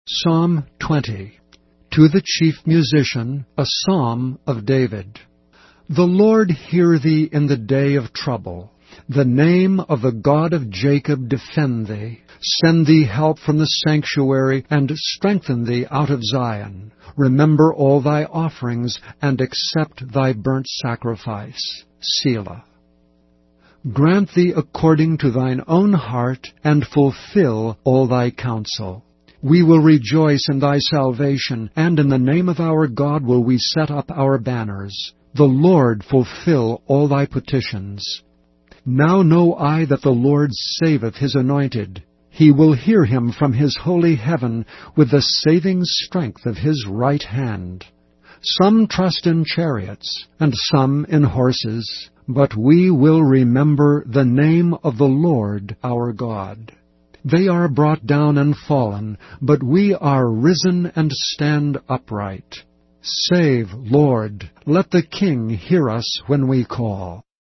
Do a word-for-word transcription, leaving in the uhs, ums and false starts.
Psalm twenty. To the chief musician, a psalm of David. The Lord hear thee in the day of trouble. The name of the God of Jacob defend thee. Send thee help from the sanctuary, and strengthen thee out of Zion. Remember all thy offerings, and accept thy burnt sacrifice. Selah. Grant thee according to thine own heart, and fulfill all thy counsel. We will rejoice in thy salvation, and in the name of our God will we set up our banners. The Lord fulfill all thy petitions. Now know I that the Lord saveth his anointed. He will hear him from his holy heaven with the saving strength of his right hand. Some trust in chariots, and some in horses, but we will remember the name of the Lord our God. They are brought down and fallen, but we are risen and stand upright. Save, Lord, let the King hear us when we call.